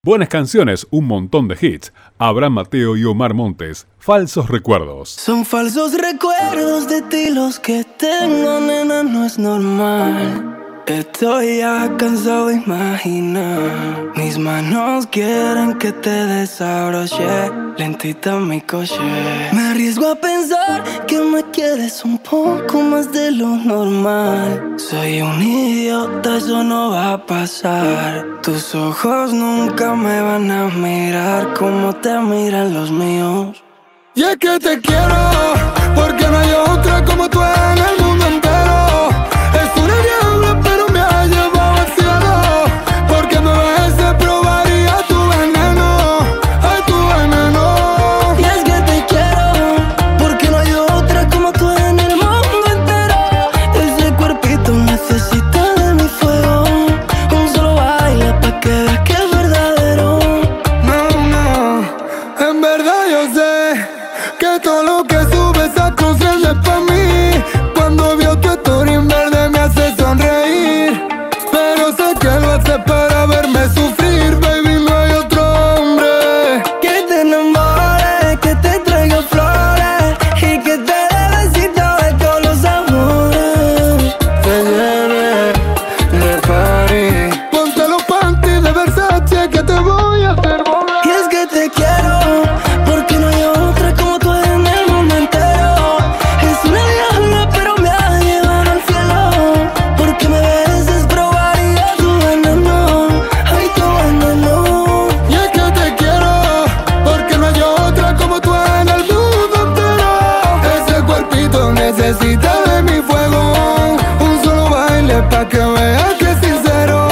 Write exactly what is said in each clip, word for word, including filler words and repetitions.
Buenas canciones, un montón de hits. Abraham Mateo y Omar Montes, Falsos Recuerdos. Son falsos recuerdos de ti los que tengo, nena, no es normal. Estoy ya cansado de imaginar. Mis manos quieren que te desabroche lentita mi coche. Me arriesgo a pensar que me quieres un poco más de lo normal. Soy un idiota, eso no va a pasar. Tus ojos nunca me van a mirar como te miran los míos. Y es que te quiero, porque no hay otra como tú en el mundo entero. Es una diabla pero me ha llevado al cielo. Porque me ves probaría tu veneno, ay tu veneno. Y es que te quiero, porque no hay otra como tú en el mundo entero. Ese cuerpito necesita de mi fuego. Un solo baile pa' que veas que es verdadero. No, no, en verdad yo sé que todo lo que subes a tus redes es pa' mí. Cuando veo tu story en verde me hace sonreír. Pero sé que lo hace para verme sufrir. Baby, no hay otro hombre que te enamore, que te traiga flores y que te dé besitos de todos los amores. Te lleve de París. Ponte los panties de Versace que te voy a hacer volar. Y es que te quiero, porque no hay otra como tú en el mundo entero. Es una diabla pero me ha llevado al cielo. Porque me beses probaría tu veneno, ay tu veneno. Y es que te quiero, porque no hay otra como tú en el mundo entero. Ese cuerpito necesita de mi fuego. Un solo baile pa' que veas que es sincero.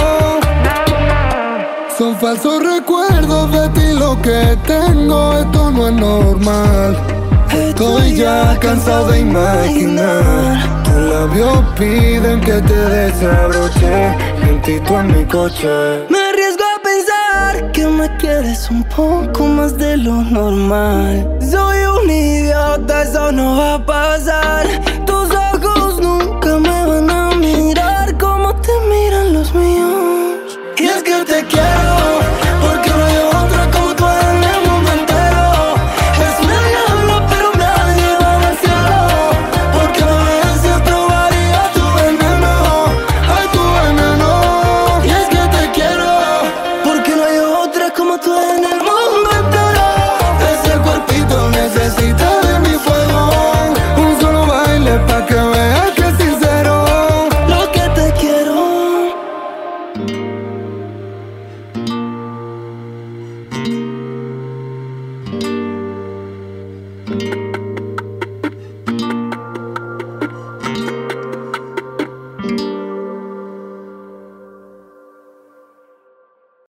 Son falsos recuerdos de ti lo que tengo, esto no es normal. Estoy ya cansado de imaginar. Tus labios piden que te desabroche lentito en mi coche. Me arriesgo a pensar que me quieres un poco más de lo normal. Soy un idiota, eso no va a pasar. Tus ojos nunca me van a mirar como te miran los míos. Y es que te quiero, porque no hay otra como tú en el mundo entero. Es una diabla pero me ha llevado al cielo. Porque me beses probaría tu veneno, ay tu veneno. Y es que te quiero, porque no hay otra como tú en el mundo entero. Ese cuerpito necesita de mi fuego. Un solo baile pa' que veas que es sincero. Lo que te quiero.